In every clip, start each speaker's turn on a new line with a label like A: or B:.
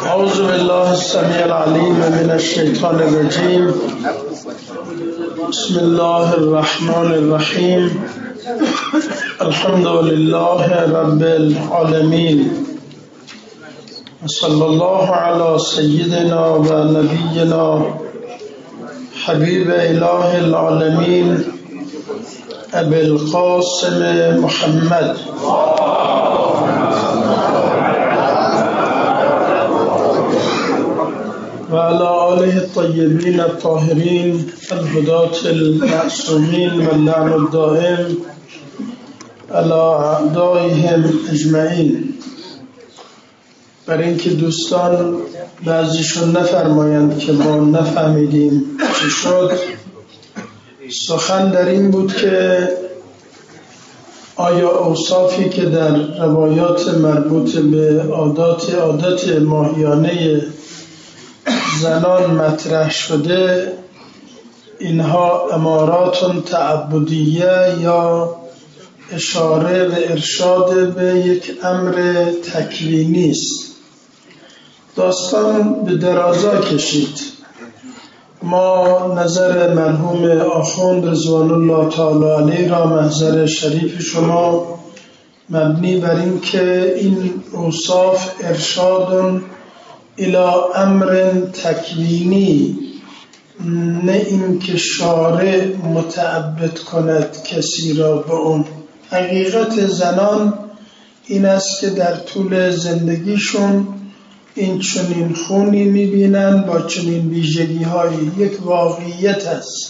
A: اعوذ بالله السمیع العلیم من الشیطان الرجیم. بسم الله الرحمن الرحیم. الحمد لله رب العالمین و صلی الله علی سیدنا و نبینا حبیب اله العالمین ابی القاسم محمد و علی آله الطیبین الطاهرین الهداة المعصومین و اللعن الدائم علی اعدائهم اجمعین. برای اینکه دوستان بعضیشون نفرمایند که ما نفهمیدیم چی شد، سخن در این بود که آیا اوصافی که در روایات مربوط به عادات ماهیانه زنان مطرح شده، اینها امارات تعبدیه یا اشاره و ارشاد به یک امر تکوینی است. داستان به درازا کشید. ما نظر مرحوم آخوند رضوان الله تعالی علیه را محضر شریف شما مبنی بر این که این اوصاف ارشاد الی امر تکوینی، نه این که شارع متعبد کند کسی را به اون. حقیقت زنان این است که در طول زندگیشون این چنین خونی میبینن با چنین ویژگی هایی، یک واقعیت است.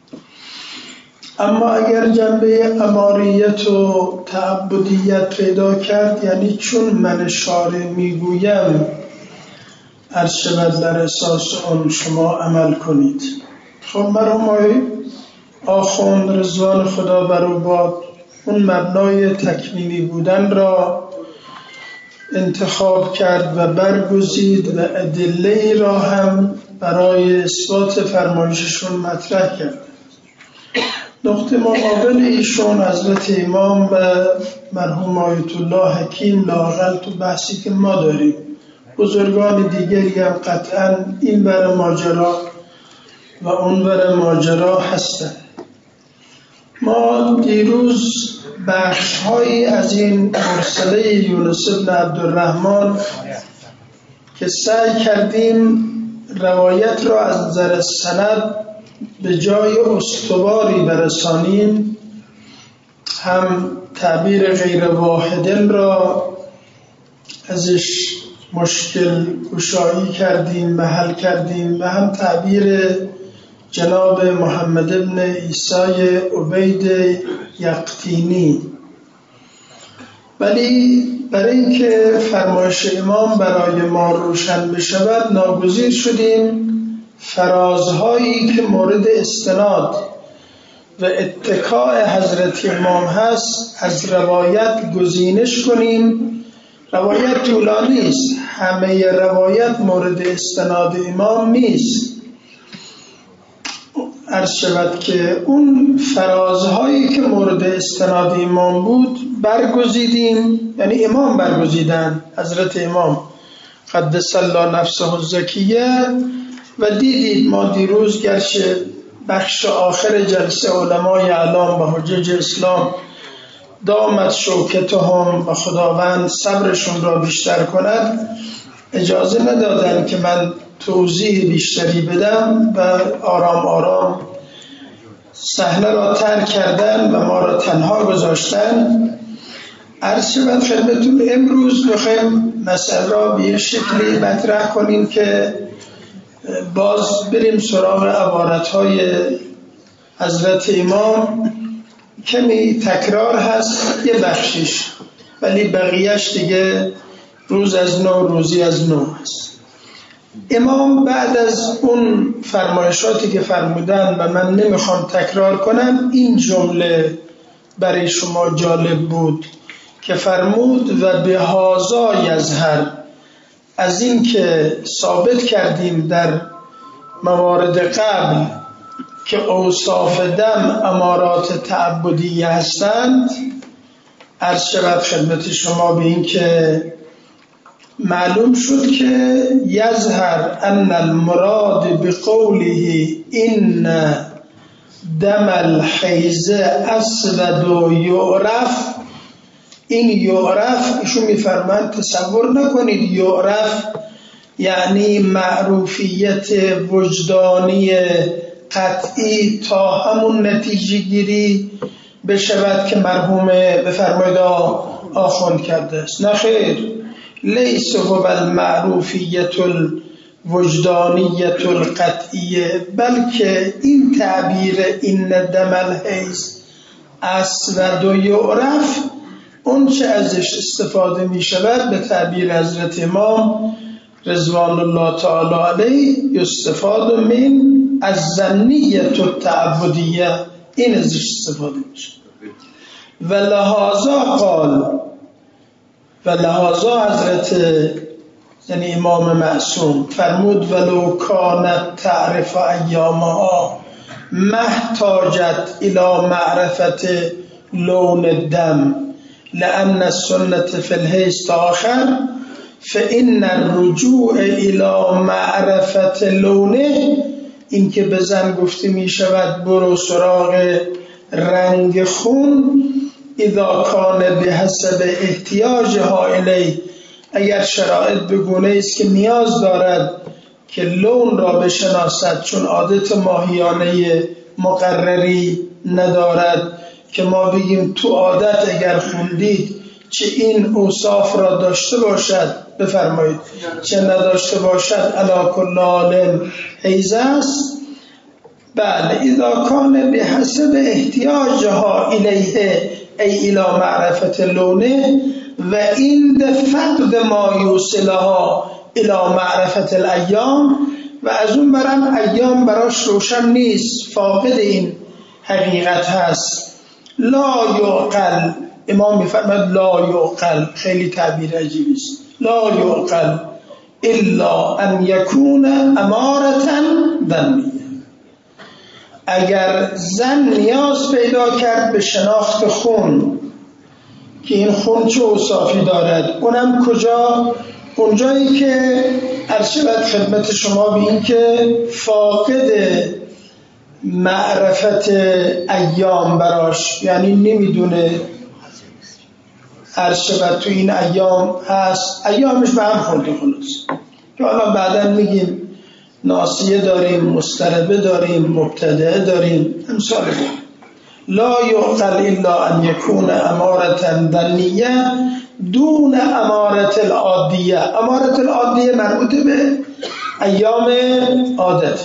A: اما اگر جنبه اماریت و تعبدیت پیدا کرد، یعنی چون من شارع میگویم عرض شود بر اساس آن شما عمل کنید. خب مرحوم آخوند رضوان خدا بر او باد اون مبنای تکوینی بودن را انتخاب کرد و برگزید و ادله را هم برای اثبات فرمایششون مطرح کرد. نقطه مقابل ایشون حضرت امام و مرحوم آیت الله حکیم لااقل تو بحثی که ما داریم، بزرگان دیگری هم قطعا این بر ماجرا و اون بر ماجرا هستند. ما دیروز بخش‌هایی از این مرسله یونس بن عبدالرحمن که سعی کردیم روایت را از نظر سند به جای استواری برسانیم، هم تعبیر غیر واحدن را ازش مشکل گشایی کردیم و حل کردیم و هم تعبیر جناب محمد بن عیسی عبید یقطینی. ولی برای اینکه فرمایش امام برای ما روشن بشود، ناگزیر شدیم فرازهایی که مورد استناد و اتکاء حضرت امام هست از روایت گزینش کنیم. روایت طولانی است، همه روایت مورد استناد امام نیست. عرض شود که اون فرازهایی که مورد استناد امام بود برگزیدیم، یعنی امام برگزیدن، حضرت امام قدس الله نفسه الزکیه. و دیدید ما دیروز گرچه بخش آخر جلسه علمای اعلام و حجج اسلام دامت شوکتهم و خداوند صبرشون را بیشتر کند، اجازه ندادن که من توضیح بیشتری بدم و آرام آرام صحنه را ترک کردن و ما را تنها گذاشتن. عرض شود خدمتون امروز بخوایم مسئله را به یه شکلی مطرح کنیم که باز بریم سراغ عبارت‌های حضرت امام. کمی تکرار هست یه بخشش، ولی بقیهش دیگه روز از نو روزی از نو هست. امام بعد از اون فرمایشاتی که فرمودن و من نمیخوام تکرار کنم، این جمله برای شما جالب بود که فرمود و به هازا یظهر، از این که ثابت کردیم در موارد قبل که اوصاف دم امارات تعبدی هستند، عرض شود خدمت شما به این که معلوم شد که یظهر ان المراد بقوله این دم الحیض اسود و یعرف، این یعرف ایشون میفرماند تصور نکنید یعرف یعنی معروفیت وجدانی قطعی تا همون نتیجه گیری بشود که مرحوم بفرمایید آخوند کرده است. نه خیر، لیس هو المعروفیت الوجدانیت القطعیه، بلکه این تعبیر این دم الحیض اسود و یعرف اون چه ازش استفاده می شود به تعبیر حضرت امام رضوان الله تعالی علیه یستفاد من الظنیة التعبدیه، این ازش استفاده می شود. و لحاظا حضرت یعنی امام معصوم فرمود ولو کانت تعرف ایامها محتاجت الى معرفت لون الدم لأن السنة في الحیض تأخر فإن الرجوع الى معرفت لونه، این که به زن گفته می شود برو سراغ رنگ خون، اذا کان بحسب احتیاجها الیه، اگر شرایط به گونه است که نیاز دارد که لون را بشناسد چون عادت ماهیانه مقرری ندارد که ما بگیم تو عادت اگر خوندید چه این اوصاف را داشته باشد بفرمایید چه نداشته باشد علی کل حال حیض است. بله اذا کان بحسب احتیاجها الیه ای الی معرفت لونه و این فقد ما یوصلها الی معرفت الایام، و از اون برم ایام براش روشن نیست، فاقد این حقیقت هست. لا یعقل، امام میفرماد لا یعقل، خیلی تعبیر عجیبی است، لا یعقل الا ان یکون امارة دمیه، اگر زن نیاز پیدا کرد به شناخت خون که این خون چه اوصافی دارد، اونم کجا؟ اونجایی که ارشد خدمت شما به این که فاقد معرفت ایام براش، یعنی نمیدونه ارشد تو این ایام هست، ایامش به هم خورده خلاص که حالا بعدا میگیم ناسیه داریم، مضطربه داریم، مبتدعه داریم، امثال داریم. لا یعقل الا ان یکون امارة ظنیه دون امارة العادیه. امارة العادیه مربوطه به ایام عادت.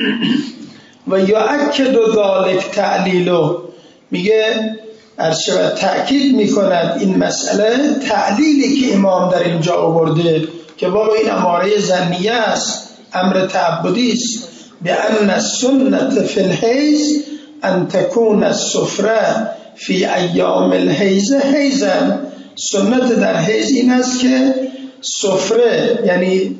A: و یؤکد ذلک تعلیلو، میگه ارشد تأکید میکند این مسئله تعلیلی که امام در اینجا آورده که بابا این اماره ظنیه است، امر تعبدی است، به ان السنة فی الحیض ان تکون السفره فی ایام الحیض حیضا، سنت در حیض این است که سفره یعنی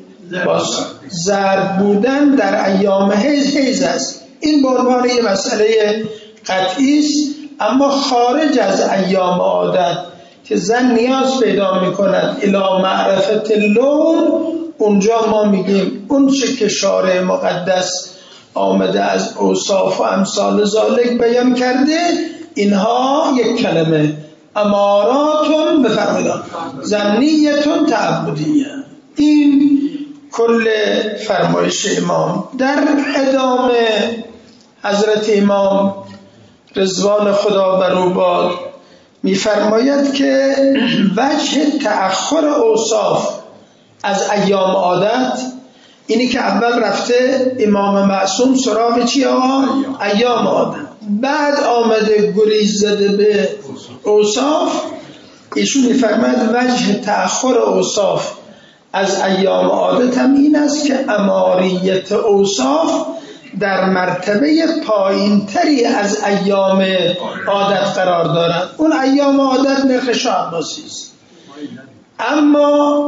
A: زرد بودن در ایام حیض است. این به عنوان یه مسئله قطعی است، اما خارج از ایام عادت که زن نیاز پیدا میکند الی معرفت لون، اونجا ما میگیم اون چه که شارع مقدس آمده از اوصاف و امثال ذالک بیان کرده، اینها یک کلمه اماراتون بفرمایید ظنیتون تعبدیه. این کل فرمایش امام. در ادامه حضرت امام رضوان خدا بر او باد میفرماید که وجه تأخر اوصاف از ایام عادت اینی که اول رفته امام معصوم سراغ چی ایام عادت، بعد آمده گریز زده به اوصاف. ایشون میفرماید وجه تأخر اوصاف از ایام عادت هم این است که اماریت اوصاف در مرتبه پایین تری از ایام عادت قرار دارند. اون ایام عادت نرخ شاه عباسی است، اما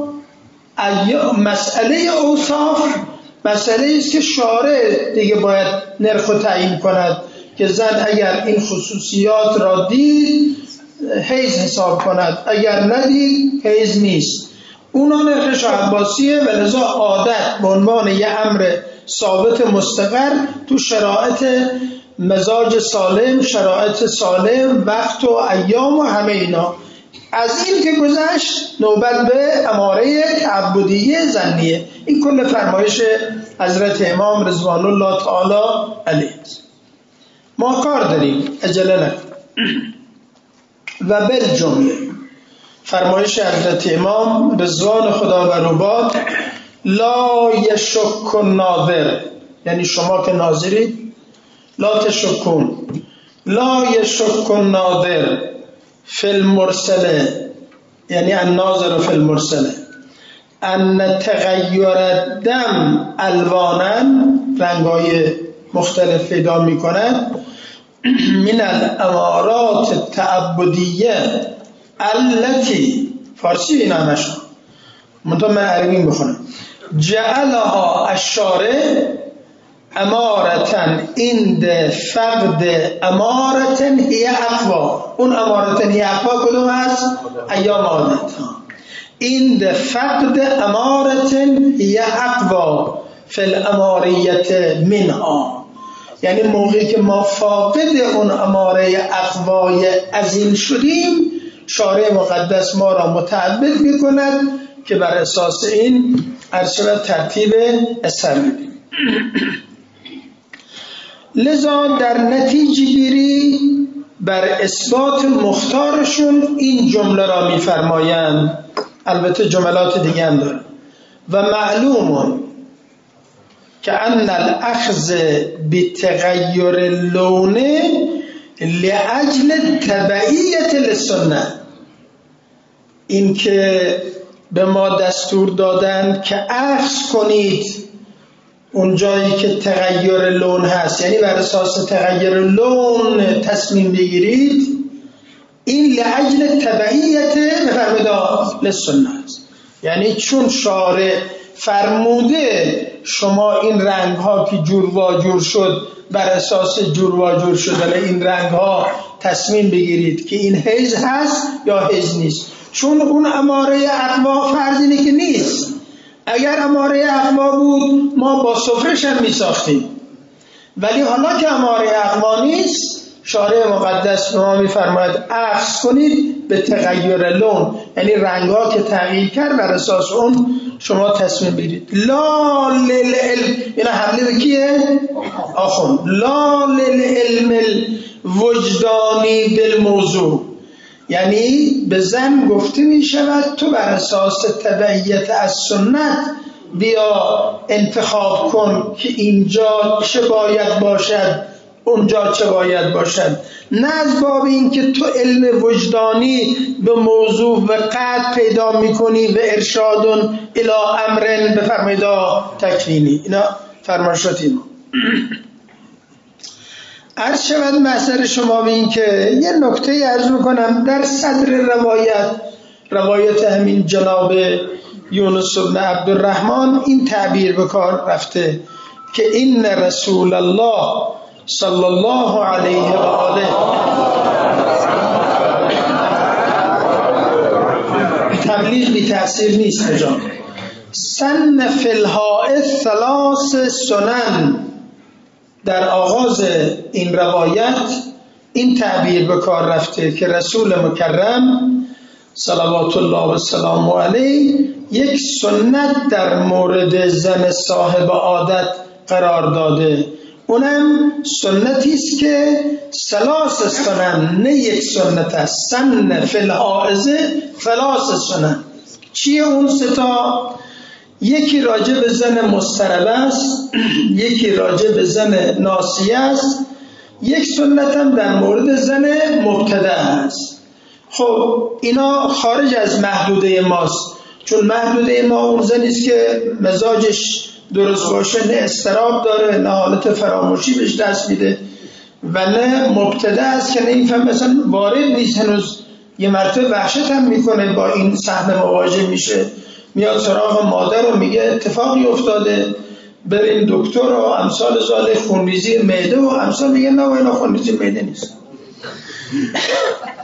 A: مسئله اوصاف مسئله است که شارع دیگه باید نرخ و تعیین کند که زن اگر این خصوصیات را دید حیض حساب کند، اگر ندید حیض نیست. اونا نرخ شاه عباسیه و لذا عادت به عنوان یه امر ثابت مستقر تو شرایط مزاج سالم، شرایط سالم، وقت و ایام و همه اینا. از این که گذشت نوبت به اماره تعبدیه ظنیه. این کل فرمایش حضرت امام رضوان الله تعالی علیه. ما کار داریم، عجله نکنیم. و بالجمله فرمایش حضرت امام رضوان خدا و رباد، لا یشک الناظر، یعنی شما که ناظرید، لا تشکون، لا یشک الناظر فی المرسله، یعنی الناظر فی المرسله، ان تغییر الدم الوانا، رنگای مختلف پیدا می کند، من الامارات التعبدیه التي، فارسی این همشون منطقه من عربی میخونم، جعلها الشارع امارتن عند فقد امارتن هی اقوا. اون امارتن هی اقوا کدوم هست؟ ایام عادت. عند فقد امارتن هی اقوا فی الاماریت منها، یعنی موقعی که ما فاقد اون اماره اقوای عظیم شدیم، شارع مقدس ما را متعبد میکند که بر اساس این عرشه ترتیب اثر میدیم. لذا در نتیجه گیری بر اثبات مختارشون این جمله را میفرمایند، البته جملات دیگه هم داره. و معلوم که ان الاخذ بتغیر اللون لأجل تبعیت للسنه، این که به ما دستور دادن که اخذ کنید اون جایی که تغییر لون هست، یعنی بر اساس تغییر لون تصمیم بگیرید، این لأجل تبعیت للسنه است. یعنی چون شارع فرموده شما این رنگ ها که جور و جور شد بر اساس جور و جور شدن این رنگ ها تصمیم بگیرید که این حیض هست یا حیض نیست، چون اون اماره اقوا فرض اینه که نیست. اگر اماره اقوا بود ما با سفرش هم می ساختیم، ولی حالا که اماره اقوا نیست، شارع مقدس به ما می فرماید اخذ کنید به تغییر لون، یعنی رنگ ها که تغییر کرد بر اساس اون شما تصمیم بگیرید. لا للعلم، اینا حمله به کیه؟ آخون. لا للعلم الوجدانی بالموضوع، یعنی به زن گفته می شود تو بر اساس تبعیت از سنت بیا انتخاب کن که اینجا چه باید باشد اونجا چه باید باشد، نه از باب این که تو علم وجدانی به موضوع و قطع پیدا میکنی و ارشادون الی امرن بفرمایید تکوینی. اینا فرمایشاتی ما. عرض شود محضر شما به این که یه نکته عرض میکنم. در صدر روایت همین جناب یونس بن عبدالرحمن این تعبیر به کار رفته که این رسول الله صلی الله علیه و آله تبلیغ بی تأثیر نیست بجان. سن فی الحائط ثلاث سنن، در آغاز این روایت این تعبیر به کار رفته که رسول مکرم صلوات الله و سلام علیه یک سنت در مورد زن صاحب عادت قرار داده، اونم سنتی است که ثلاث سنن، نه یک سنت است. سن فی الحائض ثلاث سنن. چیه اون ستا؟ یکی راجع به زن مضطربه است، یکی راجع به زن ناسیه است، یک سنت هم در مورد زن مبتدع است. خب اینا خارج از محدوده ماست، چون محدوده ما اون زنی است که مزاجش درست باشه، نه استراب داره، نه حالت فراموشی بهش دست میده، و نه مبتدع است که نه این فهم مثلا وارد نیست، هنوز یه مرتبه وحشت هم میکنه با این صحنه مواجه میشه، میاد سراغ مادر و میگه اتفاقی افتاده برین دکتر و امثال زال، خونریزی معده و امثال. میگه نه اینا خونریزی معده نیست.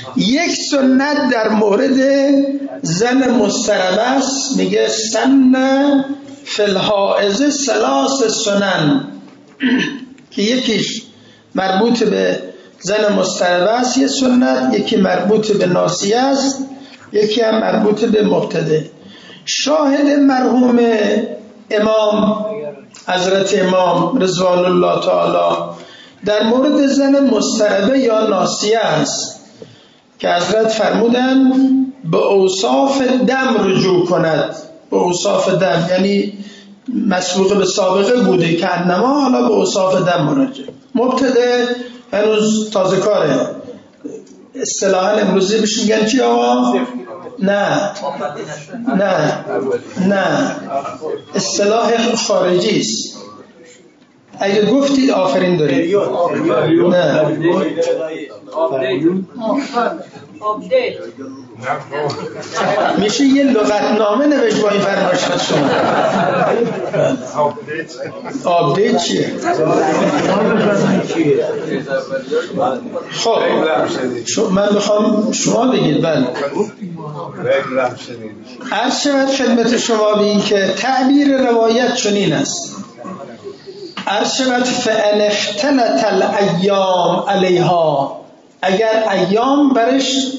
A: یک سنت در مورد زن مضطربه است، میگه سن فی الحائض ثلاث سنن که یکیش مربوط به زن مضطربه است یه سنت، یکی مربوط به ناسیه است، یکی هم مربوط به مبتدع. شاهد مرحوم امام حضرت امام رضوان الله تعالی در مورد زن مضطربه یا ناسیه است که حضرت فرمودن به اوصاف دم رجوع کند. به اوصاف دم یعنی مسبوق به سابقه بوده که انما حالا به اوصاف دم مراجعه. مبتدع هنوز تازه کاره، اصطلاحاً امروزی بهش میگن چی آقا؟ نه اصطلاح خارجی است. اگه گفتید آفرین دارید. نه میشه یه لغتنامه نوشت با این فرمایشات شما. آپدیت چیه؟ خب من میخوام شما بگید. بله عرض شود خدمت شما بگید که تعبیر روایت چنین است. عرض شود فَإِنْ اخْتَلَطَ الْأَيَّامُ عَلَيْهَا، اگر ایام برش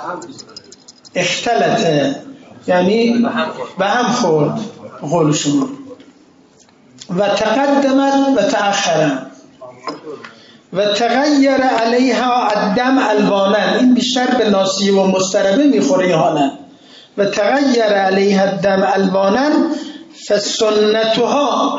A: اختلطه یعنی به هم خورد قول شما، و تقدمت و تأخرت و تغییر علیها الدم البانا، این بیشتر به ناسیه و مضطربه میخوره حالا، و تغییر علیها الدم البانا فسنتها.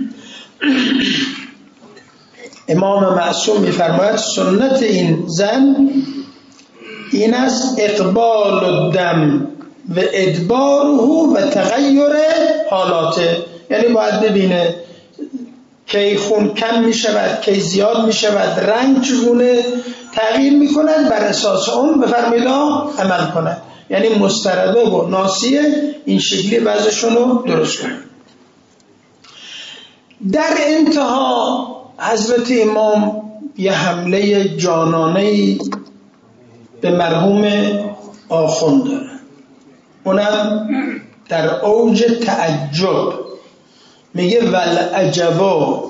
A: امام معصوم میفرماید سنت این زن این است اقبال الدم و ادباره و تغییر حالاته، یعنی باید ببینه کی خون کم می شود کی زیاد می شود، رنگ چگونه تغییر می کند، بر اساس اون بفرمایید عمل کند. یعنی مضطربه و ناسیه این شکلی وضعشون رو درست کند. در انتها حضرت امام یه حمله جانانه‌ای به مرحوم آخوند داره، اونم در اوج تعجب میگه والعجبا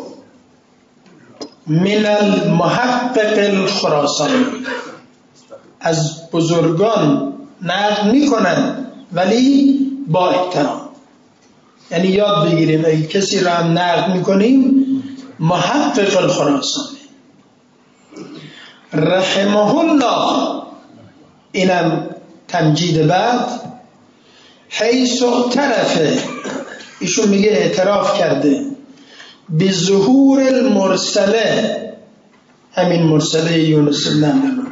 A: من المحقق الخراسانی، از بزرگان نقل میکنن ولی با احترام، یعنی یاد بگیریم اگه کسی را هم نقل میکنیم محقق الخراسانی رحمه الله، اینم تمجید بعد، حیث اعترفه، ایشون میگه اعتراف کرده به ظهور المرسله، همین مرسله یونس بن عمرو،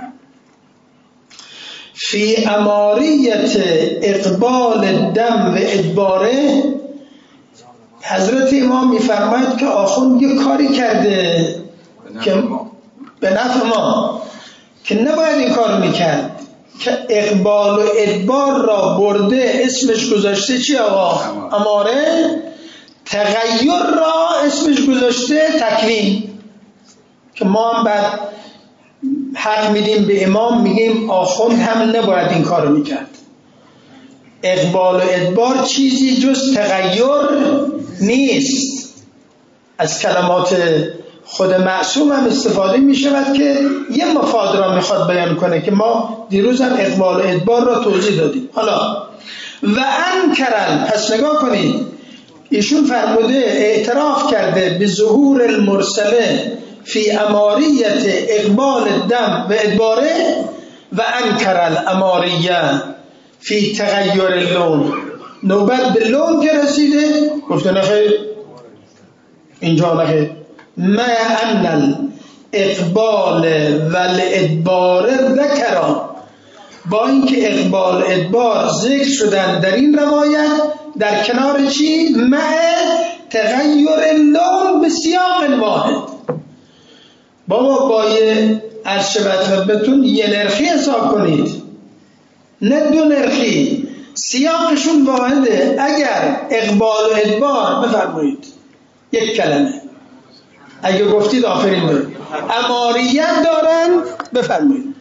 A: فی اماریت اقبال الدم و ادباره. حضرت امام میفرماید که آخوند یه کاری کرده که به نفع ما که نباید این کار میکرد، که اقبال و ادبار را برده اسمش گذاشته چی آقا؟ اماره. تغییر را اسمش گذاشته تکوین، که ما هم بعد حق میدیم به امام میگیم آخوند هم نباید این کار میکرد. اقبال و ادبار چیزی جز تغییر نیست. از کلمات خود معصوم هم استفاده می شود که یه مفاد را میخواد بیان کنه که ما دیروز هم اقبال و ادبار را توضیح دادیم. حالا و انکرن، پس نگاه کنید، ایشون فرموده اعتراف کرده به ظهور المرسله فی اماریت اقبال الدم و ادباره، و انکرن اماریه فی تغییر اللون. نوبت به لون که رسیده گفته نخیر، اینجا نخیر، ما ان الاقبال و الادبار ذکران، با اینکه اقبال ادبار ذکر شدن در این روایت در کنار چی؟ مع تغییر اللون به سیاق واحد. بابا با یه عرشبت بتون یه نرخی حساب کنید، نه دو نرخی، سیاقشون واحده. اگر اقبال و ادبار بفرمایید یک کلمه، اگه گفتید آفرین دارید، اماریت دارن بفرمایید،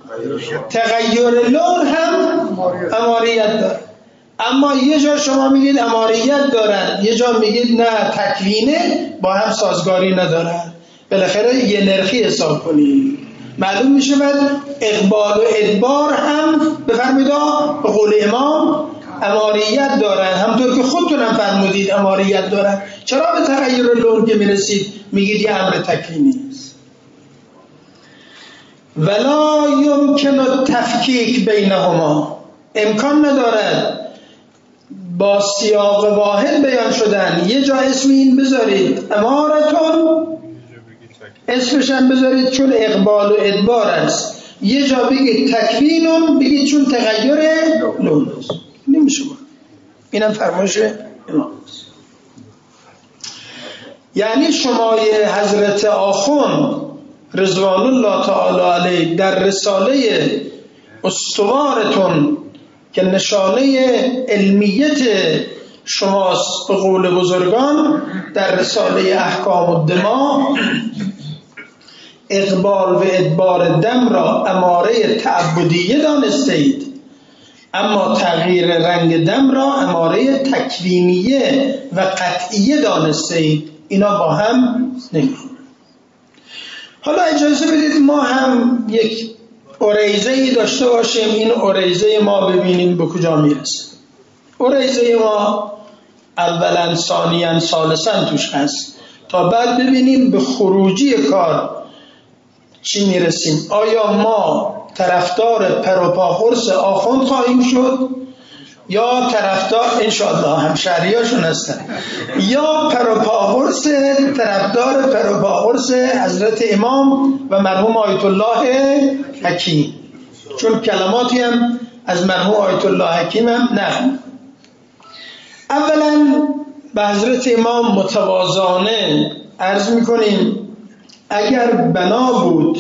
A: تغییر لون هم اماریت داره. اما یه جا شما میگید اماریت دارن، یه جا میگید نه تکوینه، با هم سازگاری ندارن. بالاخره یه نرخی حساب کنید. معلوم میشه بعد اقبال و ادبار هم بفرمایید به قول امام اماریت دارن، همطور که خودتون هم فرمودید اماریت دارن. چرا به تغییر لون که میرسید میگید یه امر تکوینی است؟ ولا یمکن التفکیک بینهما، امکان ندارد با سیاق واحد بیان شدن. یه جا اسم این بذارید امارتون، اسمش هم بذارید چون اقبال و ادبار است. یه جا بگید تکوینون، بگید چون تغییر لون است. نمیشه با اینم فرمایش امام است. یعنی شمای حضرت آخوند رضوان الله تعالی علیه در رساله استوارتون که نشانه علمیت شماست به قول بزرگان، در رساله احکام الدماء اقبال و ادبار دم را اماره تعبدیه دانستید، اما تغییر رنگ دم را اماره تکوینیه و قطعیه دانستید. اینا با هم نمیخونه. حالا اجازه بدید ما هم یک اوریزه‌ای داشته باشیم، این اوریزه ما ببینیم به کجا میرسه. اوریزه ما اولا ثانیا ثالثا توش هست تا بعد ببینیم به خروجی کار چی میرسیم. آیا ما طرفدار پروپاخورس آخوند خواهیم شد یا طرفدار انشاءالله همشهریاشون هستن، یا طرفدار پروپاخورس حضرت امام و مرحوم آیت الله حکیم؟ چون کلماتی هم از مرحوم آیت الله حکیم هم نه. اولا به حضرت امام متواضعانه عرض میکنیم اگر بنا بود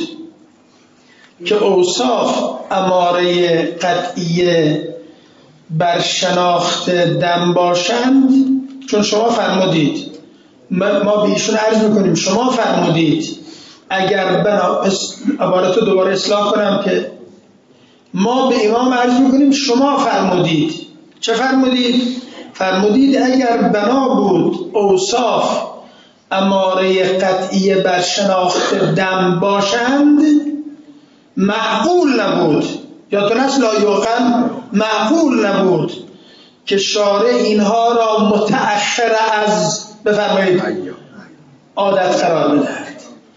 A: که اوصاف اماره قطعیه بر شناخت دم باشند، چون شما فرمودید، ما به ایشون عرض میکنیم شما فرمودید اگر بنا، عبارت رو دوباره اصلاح کنم که ما به امام عرض میکنیم شما فرمودید. چه فرمودید؟ فرمودید اگر بنا بود اوصاف اماره قطعیه بر شناخت دم باشند معقول نبود، یا تو نسل آیوغن معقول نبود که شارع اینها را متأخر از بفرمایید عادت قرار بدهد.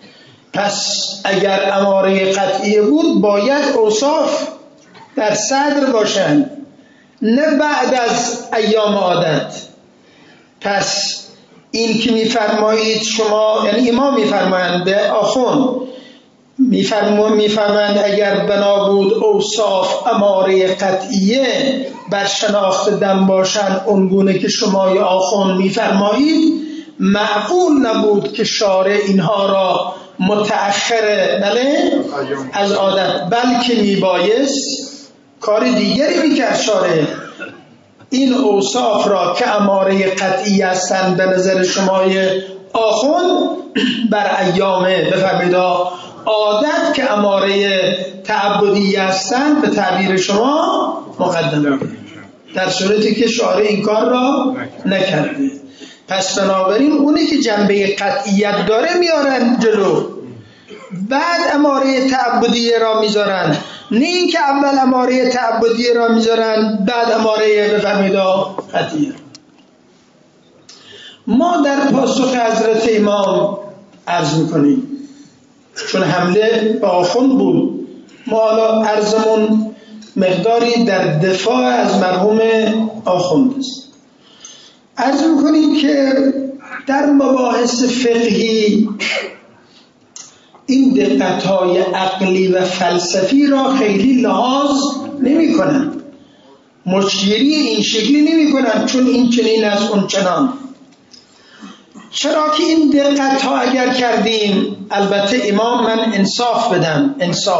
A: پس اگر اماره قطعیه بود باید اوصاف در صدر باشند، نه بعد از ایام عادت. پس این که میفرمایید شما، یعنی امام میفرمایند به آخوند، میفرمایند اگر بنا بود اوصاف اماره قطعیه بر شناخت دم باشند اونگونه که شما یا آخوند میفرمایید، معقول نبود که شارع اینها را متأخر از عادت، بلکه میبایست کار دیگری میکرد شارع. این اوصاف را که اماره قطعی هستند به نظر شمای آخوند بر ایامه بفرمایید عادت که اماره تعبدی هستند به تعبیر شما مقدمه، در صورتی که شارع این کار را نکرده. پس بنابراین اونی که جنبه قطعیت داره میارن جلو، بعد اماره تعبدی را میذارن، نه این که اول اماره تعبدی را میذارن بعد اماره بفرمایید قطعیه. ما در پاسخ حضرت امام عرض میکنیم، چون حمله به آخوند بود، ما حالا عرضمون مقداری در دفاع از مرحوم آخوند است. عرض میکنیم که در مباحث فقهی این دقت‌های عقلی و فلسفی را خیلی لحاظ نمی کنن، مشگیری این شکلی نمی کنن چون این چنین از اون چنان. چرا که این دقت‌ها اگر کردیم، البته امام من انصاف بدم،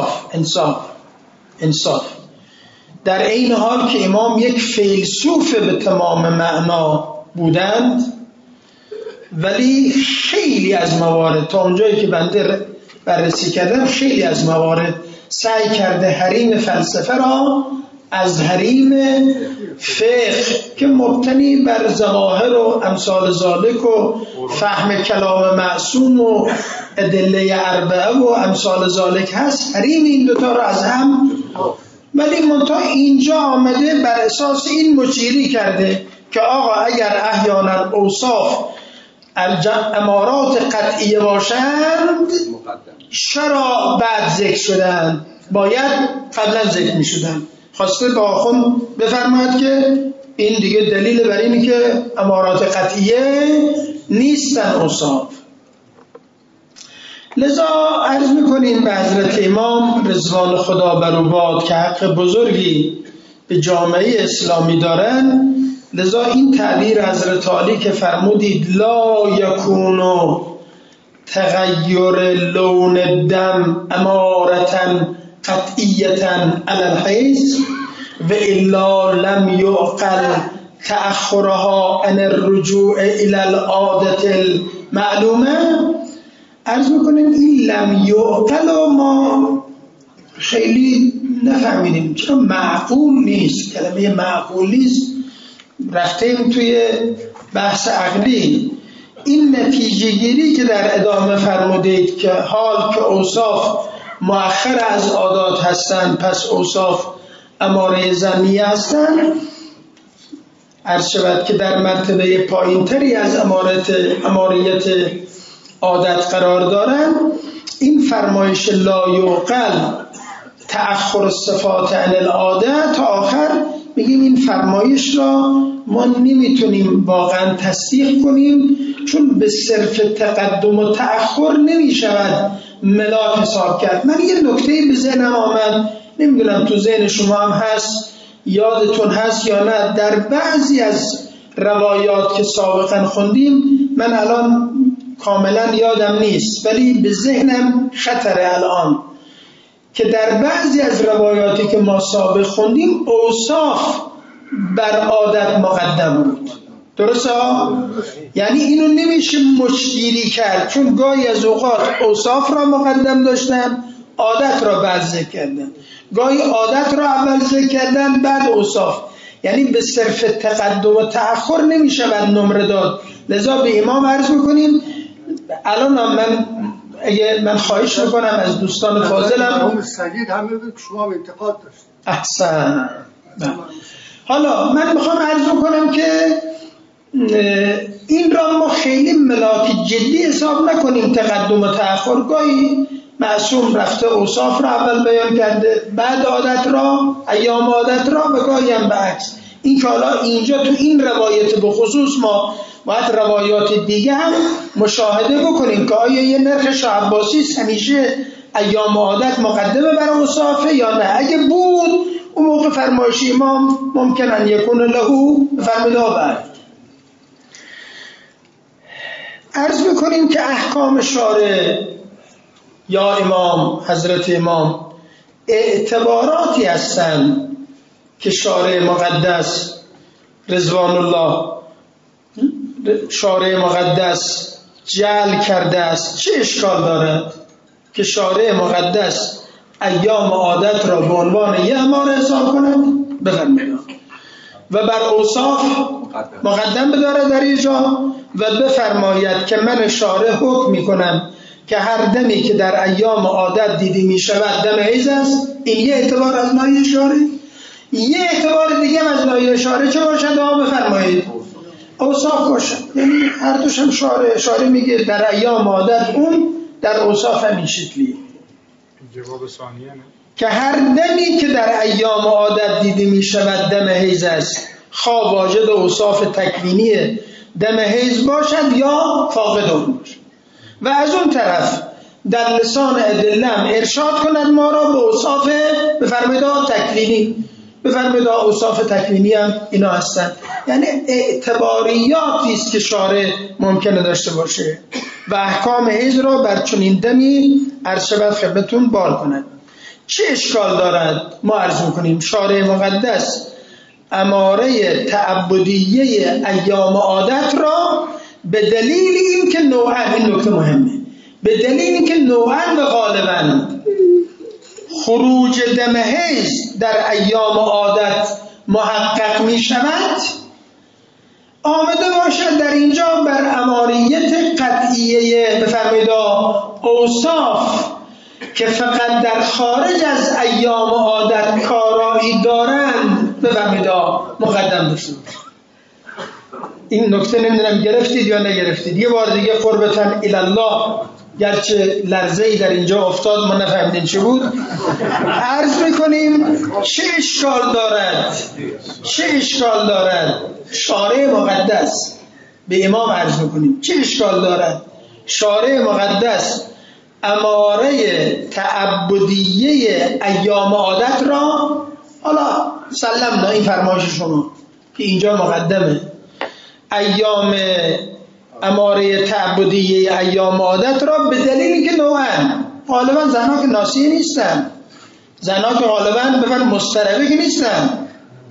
A: انصاف در این حال که امام یک فیلسوف به تمام معنا بودند، ولی خیلی از موارد تا اونجایی که بنده بررسی کردم خیلی از موارد سعی کرده حریم فلسفه را از حریم فقه که مبتنی بر ظواهر و امثال ذالک و فهم کلام معصوم و ادله اربعه و امثال ذالک هست، حریم این دوتا را از هم، ولی منتها اینجا آمده بر اساس این مشیری کرده که آقا اگر احیانا اوصاف امارات قطعیه باشند چرا بعد ذکر شدن، باید قبلا ذکر می شدن. خواسته با آخوند بفرماید که این دیگه دلیل بر اینی که امارات قطعیه نیستن اوصاف. لذا عرض میکنیم به حضرت امام رضوان خدا بر او باد که حق بزرگی به جامعه اسلامی دارن، لذا این تعبیر حضرت عالی که فرمودید لا یکونو تغییر لون الدم امارة قطعیة علی الحیض و الا لم یعقل تأخرها عن الرجوع الى العادة المعلومه. عرض میکنیم این لم یعقل و ما خیلی نفهمیدیم چرا معقول نیست، کلمه معقول نیست، رفتیم توی بحث عقلی. این نتیجه گیری که در ادامه فرمودید که حال که اوصاف مؤخر از عادات هستند پس اوصاف اماره ظنیه هستند، عرض شود که در مرتبه پایین تری از اماریت عادت قرار دارند. این فرمایش لا یعقل تأخر الصفات عن العاده تا آخر میگیم این فرمایش را ما نمیتونیم واقعا تصدیق کنیم، چون به صرف تقدم و تأخر نمیشود ملاک حساب کرد. من یه نکته به ذهنم آمد، نمیدونم تو ذهن شما هم هست، یادتون هست یا نه، در بعضی از روایات که سابقا خوندیم، من الان کاملا یادم نیست ولی به ذهنم خطره الان، که در بعضی از روایاتی که ما سابق خوندیم اوصاف بر عادت مقدم بود. درسته؟ یعنی اینو نمیشه مشگیری کرد، چون گاهی از اوقات اوصاف را مقدم داشتن عادت را بعد ذکر کردن، گاهی عادت را اول ذکر کردن بعد اوصاف، یعنی به صرف تقدم و تأخر نمیشود نمره داد. لذا به امام عرض میکنیم الان من خواهش میکنم از دوستان فاضلم،
B: امام سید همه که شما انتقاد داشتید.
A: احسن. حالا من میخوام عرض کنم که این را ما خیلی ملاک جدی حساب نکنیم. تقدم و تأخر، گاهی معصوم رفته اوصاف را اول بیان کرده بعد عادت را، ایام عادت را، و گاهی هم بعکس. این که حالا اینجا تو این روایت به خصوص ما باید روایات دیگه هم مشاهده بکنیم که آیا یه نرخ شاه عباسی همیشه ایام عادت مقدمه بر اوصافه یا نه. اگه بود اون موقع فرمایش امام ممکن ان یکون له فرموده بعد. عرض میکنیم که احکام شارع یا امام حضرت امام اعتباراتی هستند که شارع مقدس رضوان الله شارع مقدس جعل کرده است. چه اشکال دارد که شارع مقدس ایام عادت را به عنوان یه اماره حساب کند بفرمایید و بر اوصاف مقدم بداره در اینجا و بفرماید که من شارع حکم میکنم که هر دمی که در ایام عادت دیده میشود دم حیض است. این یه اعتبار از ناحیه شارع. یه اعتبار دیگه از ناحیه شارع چه باشد؟ بفرمایید اوصاف باشد. یعنی هر دوش هم شارع میگه در ایام عادت، اون در اوصاف همین شکلیه.
C: جواب ثانیه نه؟
A: که هر دمی که در ایام عادت دیده می شود دم حیض است، خواه واجد اوصاف تکوینی دم حیض باشد یا فاقد اون باشد. و از اون طرف در لسان ادله ارشاد کند ما را به اوصاف بفرمایید تکوینی، بفرمایید اوصاف تکوینی هم اینا هستن. یعنی اعتباریاتی است که شارع ممکنه داشته باشه و احکام حیض را بر چنین دمی عرض شود خدمتتون بار کند. چه اشکال دارد؟ ما عرض میکنیم شارع مقدس اماره تعبدیه ایام عادت را به دلیل این که نوعاً، این نکته مهمه، به دلیل این که نوعاً و غالباً خروج دم حیض در ایام عادت محقق می شود، آمده باشد در اینجا بر اماریت قطعیه بفرمایید اوصاف که فقط در خارج از ایام عادت کارایی دارند بفرمایید مقدم داشته باشد. این نکته نمیدونم گرفتید یا نگرفتید. یه بار دیگه قربتن الله، گرچه لرزه‌ای در اینجا افتاد ما نفهمیدیم چه بود، عرض میکنیم چه اشکال دارد شارع مقدس، به امام عرض میکنیم چه اشکال دارد شارع مقدس اماره تعبدیه ایام عادت را، حالا سلمنا این فرمایش شما که اینجا مقدمه، ایام اماره تعبدیه ایام عادت را به دلیلی که نوعاً غالبا زنها که ناسیه نیستن، زنها که غالبا بفرد مضطربه که نیستن،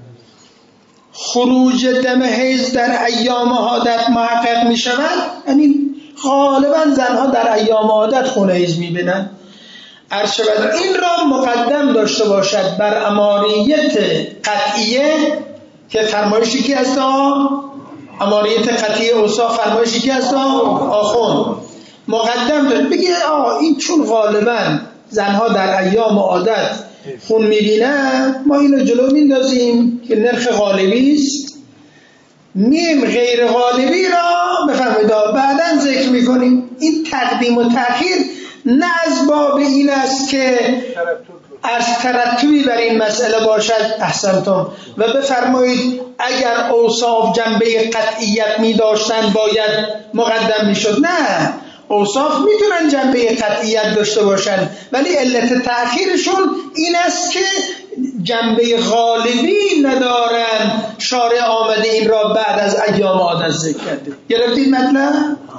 A: خروج دم حیض در ایام عادت محقق می شود، یعنی غالبا زنها در ایام عادت خون حیض می بینن، عرض شود این را مقدم داشته باشد بر اماریت قطعیه که فرمایشی که از اماریت قطعیه اوصاف فرمایشی که از آخون مقدم دارد، بگه این چون غالبا زنها در ایام عادت خون میبینن ما اینو جلو میندازیم که نرخ غالبی است، میم غیر غالبی را بفرمایید بعداً ذکر میکنیم. این تقدیم و تأخیر نه از باب این است که از ترتبی بر این مسئله باشد، احسنتم، و بفرمایید اگر اوصاف جنبه قطعیت می داشتن باید مقدم می شد. نه، اوصاف میتونن جنبه قطعیت داشته باشن ولی علت تأخیرشون این است که جنبه غالبی ندارن، شارع آمده این را بعد از ایام عادت ذکر کرده. گرفتید مطلب؟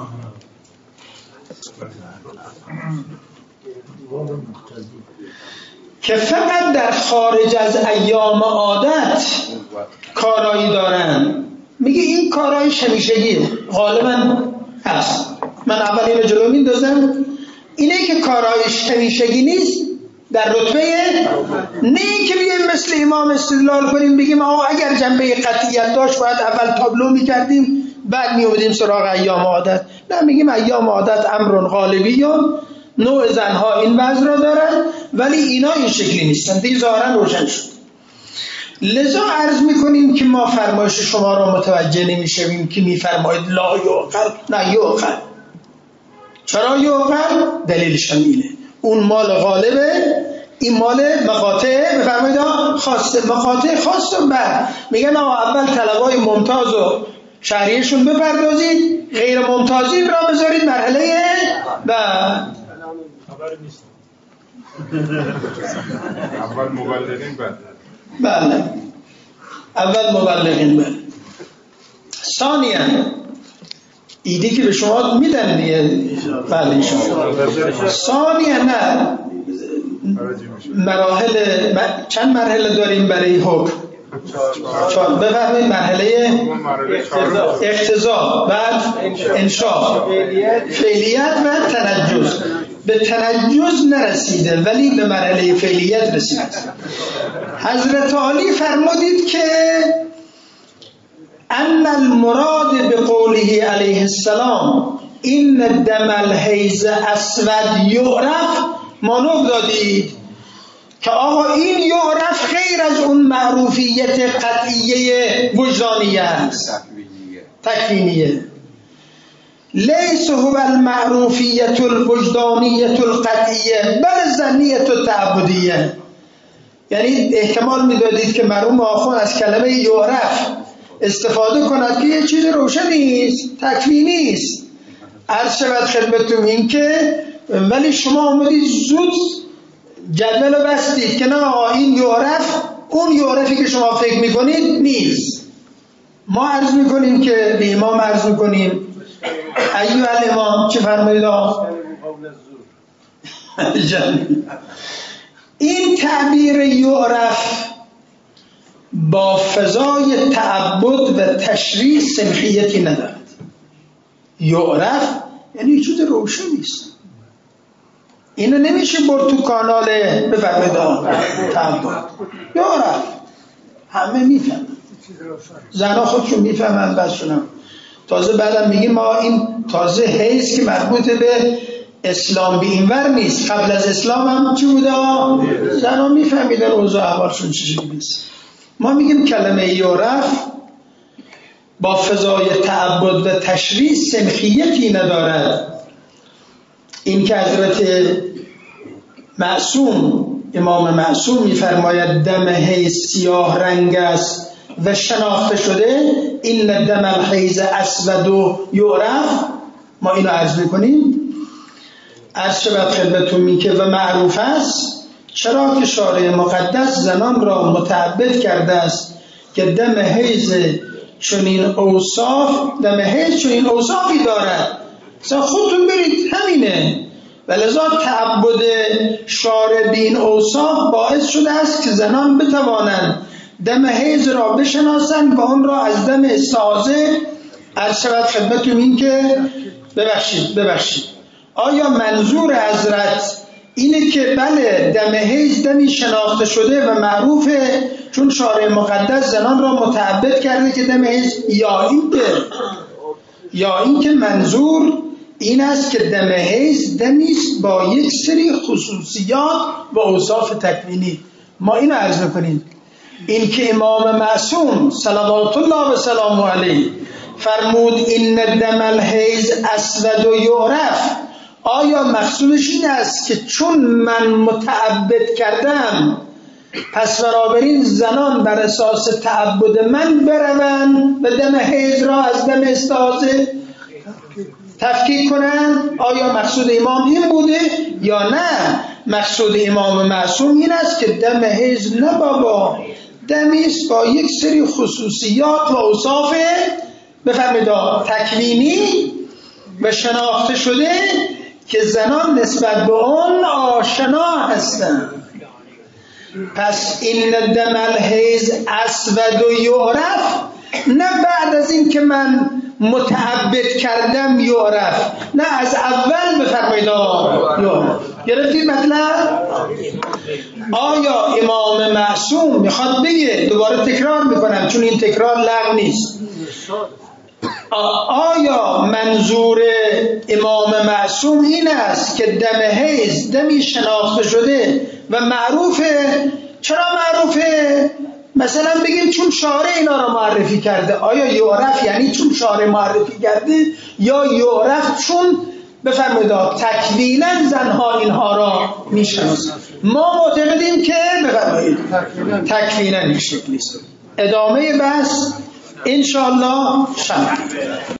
A: که فقط در خارج از ایام عادت کارایی دارن. میگه این کارایش همیشگیه، غالبا هست. من اول اینو جلو میندازم، اینه که کارایش همیشگی نیست در رتبه نه که بیایم مثل امام استدلال کنیم بگیم اگر جنبه قطعیت داشت باید اول تابلو میکردیم بعد میومدیم سراغ ایام عادت. نه، میگیم ایام عادت امر غالبی و نوع زنها این وضع را دارن ولی اینا این شکلی نیستن. دیگه ظاهرا روشن شد. لذا عرض میکنیم که ما فرمایش شما را متوجه نمیشویم که میفرمایید لا یعقل. نه، یعقل. چرا یعقل؟ دلیلش اینه، اون مال غالبه، این مال مقاطع بفرمایید خاصه، مقاطع خاصه. بعد میگن اول طلبای ممتاز و شهریهشون بپردازید، غیر ممتازین را بذارید مرحله بعد.
C: خبر نیست. اول مبلغین بعد.
A: بله، اول مبلغین بعد. ثانیاً ایده که به شما میدن دیگه. بله ثانیاً نه مراحل، چند مرحله داریم برای حکم؟ بفرمایید. مرحله اقتضا، بعد انشاء، فعلیت و تنجز. به تنجز نرسیده ولی به مرحله فعلیت رسیده. حضرت علی فرمودید که ان المراد بقوله علیه السلام این دم الحیض اسود یعرف، مانوب دادید که آقا این یعرف غیر از اون معروفیت قطعیه وجدانیه است، تکوینیه. لیس هو المعروفیت الوجدانیت القطعیه بل ظنیت التعبدیه. یعنی احتمال میدادید که مرحوم آخوند از کلمه یعرف استفاده کند که یه چیز روشنی است، تکوینی است. عرض شود خدمتتون این که ولی شما اومدید زود جدول رو بستید که نه این یعرف اون یعرفی که شما فکر میکنید نیست. ما عرض میکنیم که به امام عرض میکنیم ایوه الامام چه فرمایید؟ این تعبیر یعرف با فضای تعبد و تشریع سمخیتی ندارد. یعرف یعنی چیز روشنی است، اینو نمیشه برد تو کانال بفرمایید تعبد یارف همه میفهمن، زنها خودشون میفهمن بسشونم. تازه بعدم میگیم ما این تازه حیض که مربوط به اسلام به اینور نیست، قبل از اسلام هم چی بوده؟ زنها میفهمیدن اوضاع احوالشون چجوری نیست. ما میگیم کلمه یعرف با فضای تعبد و تشریع سنخیتی ندارد. این که حضرت معصوم امام معصوم میفرماید دم حیض سیاه رنگ است و شناخته شده، این دم الحیض اسود و یعرف، ما اینو عرض میکنیم. عرض شود خدمتون که و معروف است چرا که شارع مقدس زنان را متعبد کرده است که دم حیض چنین اوصافی دارد. مثلا خودتون برید همینه. ولذا تعبد شارع به این اوصاف باعث شده است که زنان بتوانند دم حیض را بشناسند و اون را از دم استحاضه. عرض شود خدمتتون این که ببخشید آیا منظور حضرت اینه که بله دم حیض دمی شناخته شده و معروفه چون شارع مقدس زنان را متعبد کرده که دم حیض، یا این که منظور این است که دم حیض دمی است با یک سری خصوصیات و اوصاف تکوینی؟ ما اینو عرض میکنیم. این که امام معصوم صلوات الله و سلام علیه فرمود این دم الحیض اسود و یعرف، آیا مقصودش این است که چون من متعبد کردم پس بنابراین زنان بر اساس تعبد من بروند و دم حیض را از دم استحاضه تفکیک کنند؟ آیا مقصود امام این بوده یا نه؟ مقصود امام معصوم این است که دم حیض نه بابا، دمی است با یک سری خصوصیات و اوصاف بفرمایید تکوینی و شناخته شده که زنان نسبت به اون آشنا هستند. پس این دم الحیض اسود و یعرف، نه بعد از این که من متعبد کردم یعرف، نه از اول بفرمایید یعرف. گرفتید مطلب؟ آیا امام معصوم میخواد بگه، دوباره تکرار میکنم چون این تکرار لغو نیست، آیا منظور امام معصوم این است که دم حیض دمی شناخته شده و معروفه؟ چرا معروفه؟ مثلا بگیم چون شارع اینا را معرفی کرده. آیا یعرف یعنی چون شارع معرفی کرده، یا یعرف چون بفرمایید تکوینا زنها اینها را میشناسند؟ ما معتقدیم که بفرمایید تکوینا این شکلی است. ادامه بحث انشاءالله شب.